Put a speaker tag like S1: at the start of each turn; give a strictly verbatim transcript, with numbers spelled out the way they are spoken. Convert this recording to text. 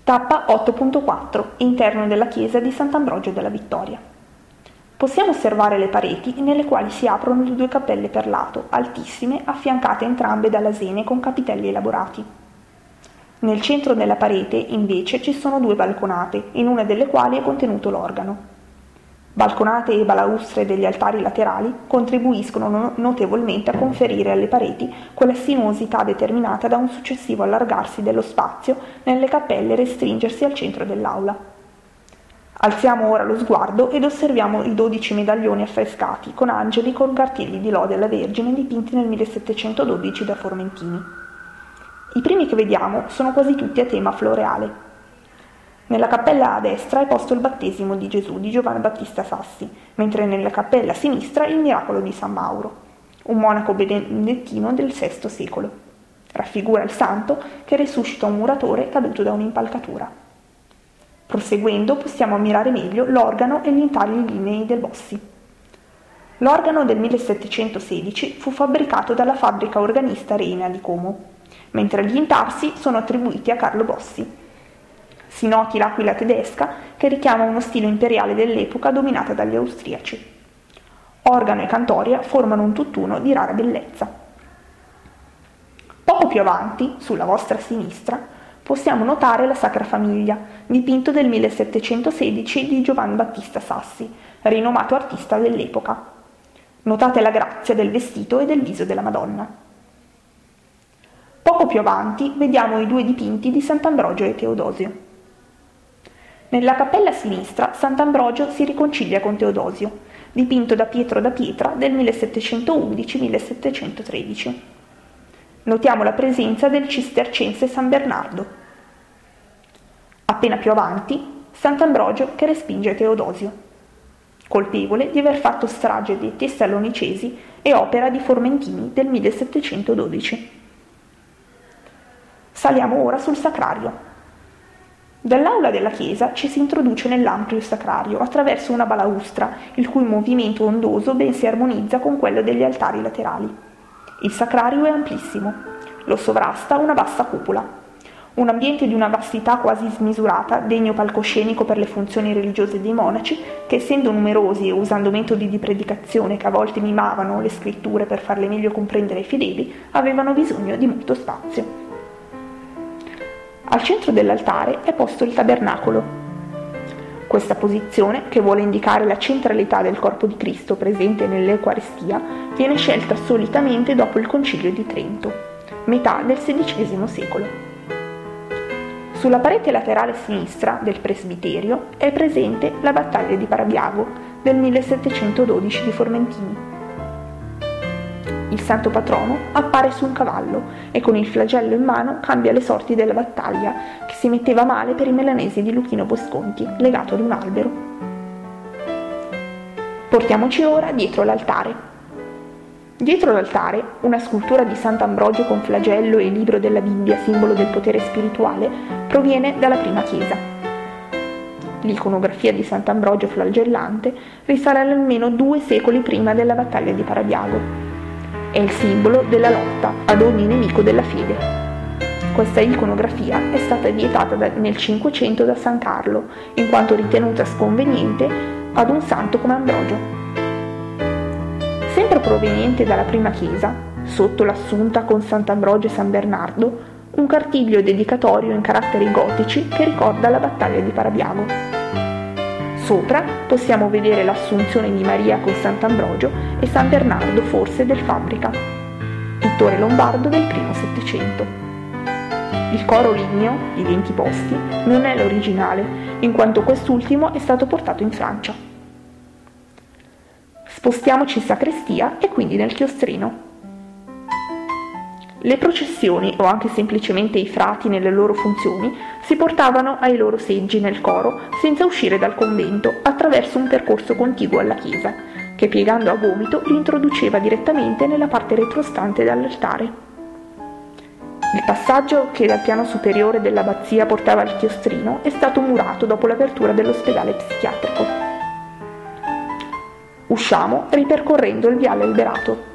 S1: Tappa otto punto quattro. Interno della chiesa di Sant'Ambrogio della Vittoria. Possiamo osservare le pareti nelle quali si aprono le due cappelle per lato, altissime, affiancate entrambe da lesene con capitelli elaborati. Nel centro della parete, invece, ci sono due balconate, in una delle quali è contenuto l'organo. Balconate e balaustre degli altari laterali contribuiscono notevolmente a conferire alle pareti quella sinuosità determinata da un successivo allargarsi dello spazio nelle cappelle e restringersi al centro dell'aula. Alziamo ora lo sguardo ed osserviamo i dodici medaglioni affrescati con angeli con cartigli di lode alla Vergine dipinti nel millesettecentododici da Formentini. I primi che vediamo sono quasi tutti a tema floreale. Nella cappella a destra è posto il battesimo di Gesù di Giovanni Battista Sassi, mentre nella cappella a sinistra il miracolo di San Mauro, un monaco benedettino del sesto secolo. Raffigura il santo che risuscita un muratore caduto da un'impalcatura. Proseguendo possiamo ammirare meglio l'organo e gli intagli linei del Bossi. L'organo del millesettecentosedici fu fabbricato dalla fabbrica organista Reina di Como, mentre gli intarsi sono attribuiti a Carlo Bossi. Si noti l'aquila tedesca che richiama uno stile imperiale dell'epoca dominata dagli austriaci. Organo e cantoria formano un tutt'uno di rara bellezza. Poco più avanti, sulla vostra sinistra, possiamo notare la Sacra Famiglia, dipinto del millesettecentosedici di Giovanni Battista Sassi, rinomato artista dell'epoca. Notate la grazia del vestito e del viso della Madonna. Poco più avanti vediamo i due dipinti di Sant'Ambrogio e Teodosio. Nella cappella a sinistra Sant'Ambrogio si riconcilia con Teodosio, dipinto da Pietro da Pietra del millesettecentoundici millesettecentotredici. Notiamo la presenza del cistercense San Bernardo. Appena più avanti, Sant'Ambrogio che respinge Teodosio, colpevole di aver fatto strage dei Tessalonicesi e opera di Formentini del millesettecentododici. Saliamo ora sul sacrario. Dall'aula della chiesa ci si introduce nell'ampio sacrario attraverso una balaustra, il cui movimento ondoso ben si armonizza con quello degli altari laterali. Il sacrario è amplissimo, lo sovrasta una vasta cupola. Un ambiente di una vastità quasi smisurata, degno palcoscenico per le funzioni religiose dei monaci, che essendo numerosi e usando metodi di predicazione che a volte mimavano le scritture per farle meglio comprendere ai fedeli, avevano bisogno di molto spazio. Al centro dell'altare è posto il tabernacolo. Questa posizione, che vuole indicare la centralità del corpo di Cristo presente nell'Eucaristia, viene scelta solitamente dopo il Concilio di Trento, metà del sedicesimo secolo. Sulla parete laterale sinistra del presbiterio è presente la battaglia di Parabiago del millesettecentododici di Formentini. Il santo patrono appare su un cavallo e con il flagello in mano cambia le sorti della battaglia, che si metteva male per i milanesi di Luchino Bosconti, legato ad un albero. Portiamoci ora dietro l'altare. Dietro l'altare, una scultura di Sant'Ambrogio con flagello e libro della Bibbia, simbolo del potere spirituale, proviene dalla prima chiesa. L'iconografia di Sant'Ambrogio flagellante risale almeno due secoli prima della battaglia di Parabiago. È il simbolo della lotta ad ogni nemico della fede. Questa iconografia è stata vietata da, nel Cinquecento da San Carlo, in quanto ritenuta sconveniente ad un santo come Ambrogio. Sempre proveniente dalla prima chiesa, sotto l'assunta con Sant'Ambrogio e San Bernardo, un cartiglio dedicatorio in caratteri gotici che ricorda la battaglia di Parabiago. Sopra possiamo vedere l'Assunzione di Maria con Sant'Ambrogio e San Bernardo forse del Fabbrica, pittore lombardo del primo Settecento. Il coro ligneo, di venti posti, non è l'originale, in quanto quest'ultimo è stato portato in Francia. Spostiamoci in sacrestia e quindi nel chiostrino. Le processioni, o anche semplicemente i frati nelle loro funzioni, si portavano ai loro seggi nel coro senza uscire dal convento attraverso un percorso contiguo alla chiesa, che piegando a gomito li introduceva direttamente nella parte retrostante dall'altare. Il passaggio che dal piano superiore dell'abbazia portava al chiostrino è stato murato dopo l'apertura dell'ospedale psichiatrico. Usciamo ripercorrendo il viale alberato.